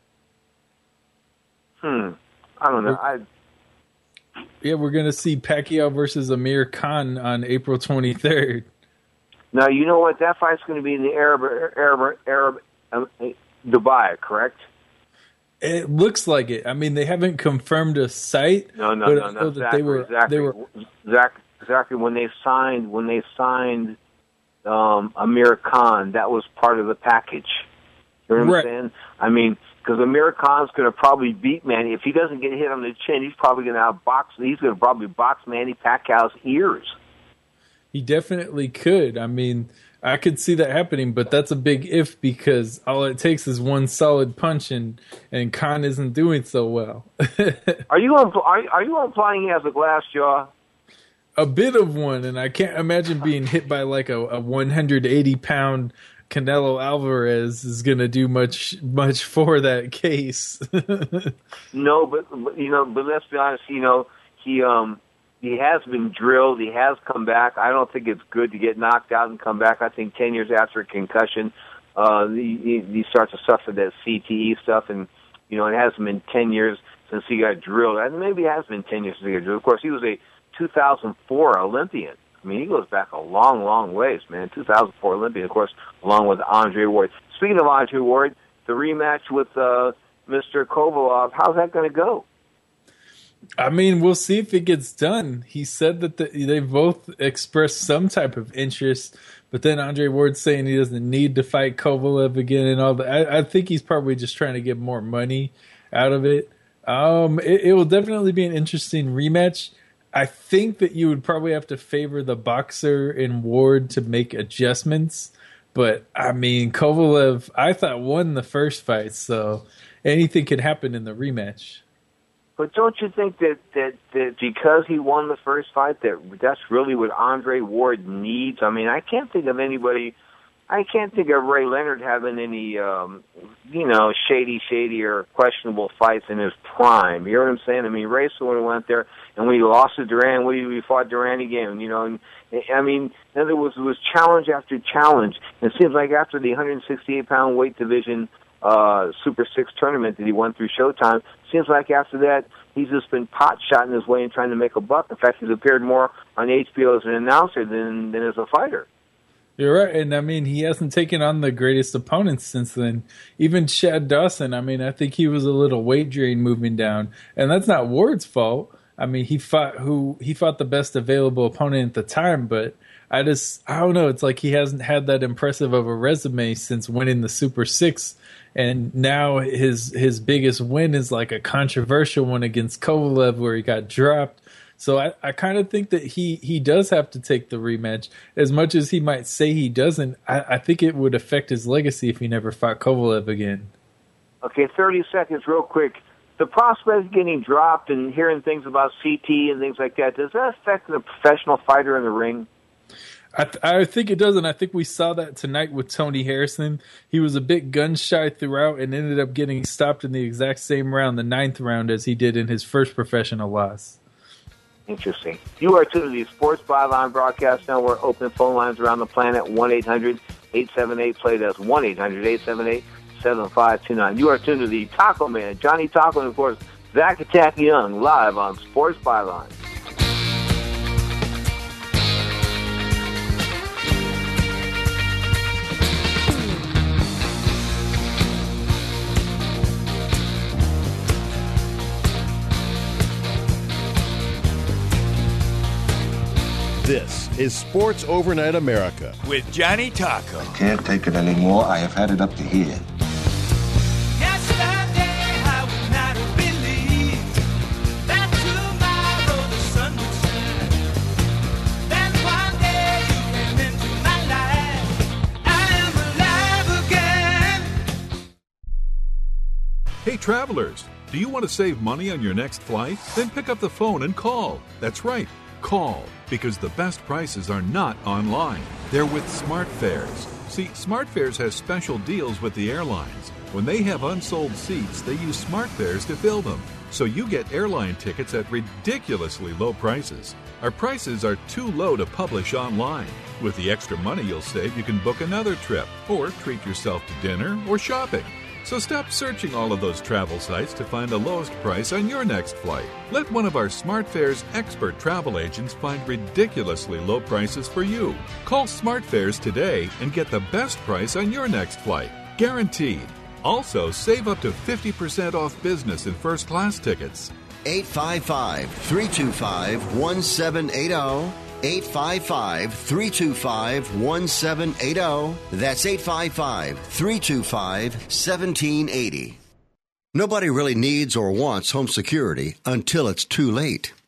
Hmm. I don't know. I. Yeah, we're going to see Pacquiao versus Amir Khan on April twenty-third. Now you know what? That fight's going to be in the Arab Arab Arab um, Dubai, correct? It looks like it. I mean, they haven't confirmed a site. No, no, but no, I know no. that Exactly, they were, exactly. they were Zach, exactly. When they signed, when they signed um, Amir Khan, that was part of the package. You know what right. I'm saying? I mean, because Amir Khan's going to probably beat Manny. If he doesn't get hit on the chin, he's probably going to outbox. He's going to probably box Manny Pacquiao's ears. He definitely could. I mean, I could see that happening, but that's a big if because all it takes is one solid punch, and, and Khan isn't doing so well. Are you impl- are, are you implying he has a glass jaw? A bit of one, and I can't imagine being hit by like a, a one hundred eighty pound Canelo Alvarez is going to do much much for that case. No, but, but you know, but let's be honest. You know, he um. He has been drilled. He has come back. I don't think it's good to get knocked out and come back. I think ten years after a concussion, uh, he, he starts to suffer that C T E stuff. And, you know, it hasn't been ten years since he got drilled. And maybe it has been ten years since he got drilled. Of course, he was a two thousand four Olympian. I mean, he goes back a long, long ways, man. two thousand four Olympian, of course, along with Andre Ward. Speaking of Andre Ward, the rematch with uh, Mister Kovalev, how's that going to go? I mean, we'll see if it gets done. He said that the, they both expressed some type of interest, but then Andre Ward's saying he doesn't need to fight Kovalev again and all that. I, I think he's probably just trying to get more money out of it. Um, it, it will definitely be an interesting rematch. I think that you would probably have to favor the boxer in Ward to make adjustments. But, I mean, Kovalev, I thought, won the first fight, so anything could happen in the rematch. But don't you think that, that, that because he won the first fight, that that's really what Andre Ward needs? I mean, I can't think of anybody, I can't think of Ray Leonard having any, um, you know, shady, shady or questionable fights in his prime. You know what I'm saying? I mean, Ray sort of went there, and when he lost to Duran, we, we fought Duran again, you know. And, I mean, then there was, was challenge after challenge. And it seems like after the one sixty-eight pound weight division uh, Super Six tournament that he won through Showtime, seems like after that, he's just been pot-shotting his way and trying to make a buck. In fact, he's appeared more on H B O as an announcer than, than as a fighter. You're right, and I mean, he hasn't taken on the greatest opponents since then. Even Chad Dawson, I mean, I think he was a little weight drain moving down, and that's not Ward's fault. I mean, he fought who he fought the best available opponent at the time, but I just, I don't know, it's like he hasn't had that impressive of a resume since winning the Super Six. And now his his biggest win is like a controversial one against Kovalev where he got dropped. So I, I kind of think that he, he does have to take the rematch. As much as he might say he doesn't, I, I think it would affect his legacy if he never fought Kovalev again. Okay, thirty seconds real quick. The prospect of getting dropped and hearing things about C T and things like that, does that affect the professional fighter in the ring? I, th- I think it does, and I think we saw that tonight with Tony Harrison. He was a bit gun-shy throughout and ended up getting stopped in the exact same round, the ninth round, as he did in his first professional loss. Interesting. You are tuned to the Sports Byline Broadcast Network. Open phone lines around the planet, one eight hundred eight seven eight play. That's one eight hundred eight seven eight seven five two nine. You are tuned to the Taco Man, Johnny Taco, and, of course, Zach Attack Young, live on Sports Byline. This is Sports Overnight America with Johnny Taco. Can't take it anymore. I have had it up to here. Yesterday I would not have believed that tomorrow the sun would shine. Then one day you came into my life. I am alive again. Hey travelers, do you want to save money on your next flight? Then pick up the phone and call. That's right, call. Because the best prices are not online. They're with SmartFares. See, SmartFares has special deals with the airlines. When they have unsold seats, they use SmartFares to fill them. So you get airline tickets at ridiculously low prices. Our prices are too low to publish online. With the extra money you'll save, you can book another trip or treat yourself to dinner or shopping. So stop searching all of those travel sites to find the lowest price on your next flight. Let one of our SmartFares expert travel agents find ridiculously low prices for you. Call SmartFares today and get the best price on your next flight. Guaranteed. Also, save up to fifty percent off business and first class tickets. eight five five, three two five, one seven eight zero. eight five five, three two five, one seven eight zero. That's eight five five, three two five, one seven eight zero. Nobody really needs or wants home security until it's too late.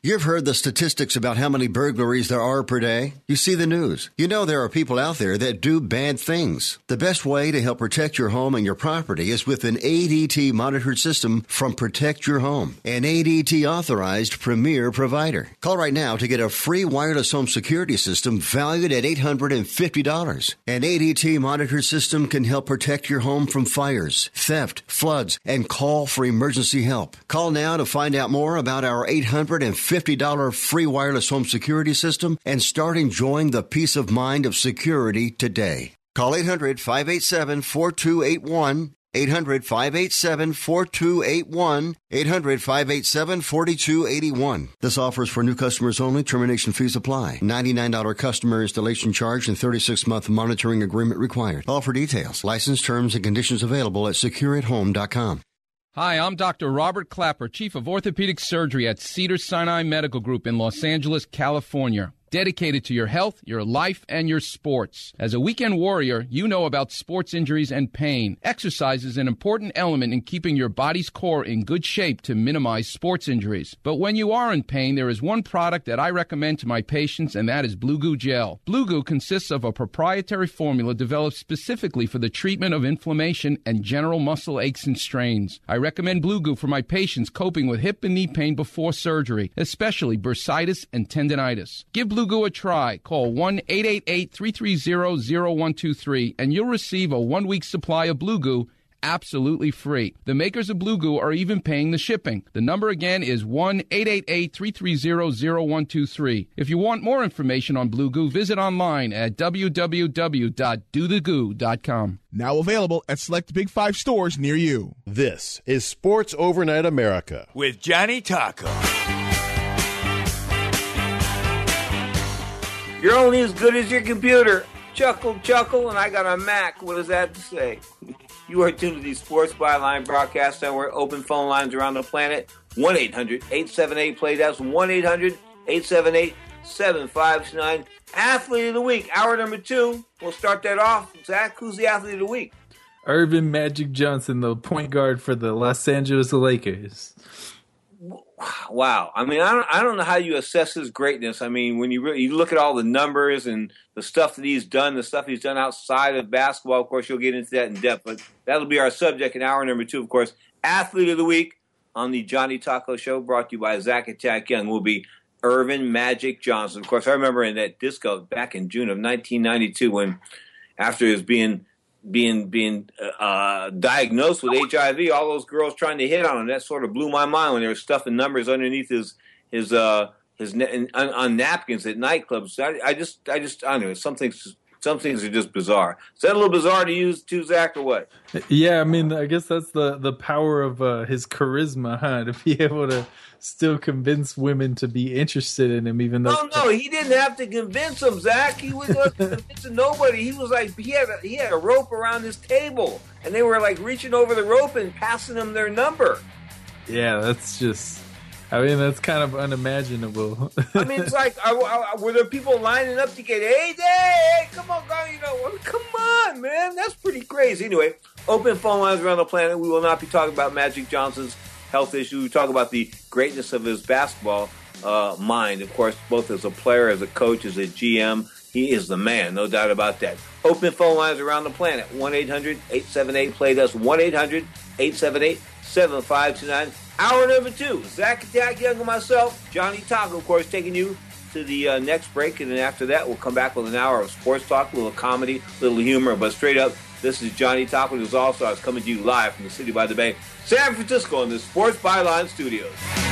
You've heard the statistics about how many burglaries there are per day. You see the news. You know there are people out there that do bad things. The best way to help protect your home and your property is with an A D T monitored system from Protect Your Home, an A D T authorized premier provider. Call right now to get a free wireless home security system valued at eight hundred fifty dollars. An A D T monitored system can help protect your home from fires, theft, floods, and call for emergency help. Call now to find out more about our eight hundred fifty dollars free wireless home security system and start enjoying the peace of mind of security today. Call eight hundred, five eight seven, four two eight one, eight hundred, five eight seven, four two eight one, eight hundred, five eight seven, four two eight one. This offer is for new customers only. Termination fees apply. ninety-nine dollars customer installation charge and thirty-six month monitoring agreement required. All for details. License terms and conditions available at secure at home dot com. Hi, I'm Doctor Robert Clapper, Chief of Orthopedic Surgery at Cedars-Sinai Medical Group in Los Angeles, California. Dedicated to your health, your life, and your sports. As a weekend warrior, you know about sports injuries and pain. Exercise is an important element in keeping your body's core in good shape to minimize sports injuries. But when you are in pain, there is one product that I recommend to my patients, and that is Blue Goo Gel. Blue Goo consists of a proprietary formula developed specifically for the treatment of inflammation and general muscle aches and strains. I recommend Blue Goo for my patients coping with hip and knee pain before surgery, especially bursitis and tendinitis. Give Blue Goo a try. Call one eight eight eight, three three zero, zero one two three and you'll receive a one-week supply of Blue Goo absolutely free. The makers of Blue Goo are even paying the shipping. The number again is one eight eight eight, three three zero, zero one two three. If you want more information on Blue Goo, visit online at w w w dot do the goo dot com. Now available at select Big Five stores near you. This is Sports Overnight America with Johnny Taco. You're only as good as your computer. Chuckle, chuckle, and I got a Mac. What does that say? You are tuned to the Sports Byline broadcast network. Open phone lines around the planet. one eight hundred, eight seven eight, play. That's one eight hundred, eight seven eight, seven five two nine. Athlete of the Week, hour number two. We'll start that off. Zach, who's the Athlete of the Week? Earvin Magic Johnson, the point guard for the Los Angeles Lakers. Wow. I mean, I don't, I don't know how you assess his greatness. I mean, when you really, you look at all the numbers and the stuff that he's done, the stuff he's done outside of basketball, of course, you'll get into that in depth. But that'll be our subject in hour number two, of course. Athlete of the Week on the Johnny Taco Show, brought to you by Zach Attack Young, will be Earvin Magic Johnson. Of course, I remember in that disco back in June of nineteen ninety-two when, after his being being being uh, diagnosed with H I V, all those girls trying to hit on him. That sort of blew my mind when they were stuffing numbers underneath his his uh, his on, on napkins at nightclubs. I, I just I just I don't know. Some things some things are just bizarre. Is that a little bizarre to use too, Zach, or what? Yeah, I mean, I guess that's the the power of uh, his charisma, huh? To be able to still convince women to be interested in him, even though. No, no, he didn't have to convince them, Zach. He was not convincing nobody. He was like he had a, he had a rope around his table, and they were like reaching over the rope and passing him their number. Yeah, that's just. I mean, that's kind of unimaginable. I mean, it's like, I, I, were there people lining up to get, hey, hey, come on, guys, you know, come on, man, that's pretty crazy. Anyway, open phone lines around the planet. We will not be talking about Magic Johnson's health issues. We talk about the greatness of his basketball uh, mind, of course, both as a player, as a coach, as a G M. He is the man, no doubt about that. Open phone lines around the planet, one eight hundred, eight seven eight, play. That's one eight hundred, eight seven eight, seven five two nine. Hour number two, Zach Attack Young and myself, Johnny Taco, of course, taking you to the uh, next break. And then after that, we'll come back with an hour of sports talk, a little comedy, a little humor. But straight up, this is Johnny Taco, who's All Stars, coming to you live from the city by the bay, San Francisco, in the Sports Byline Studios.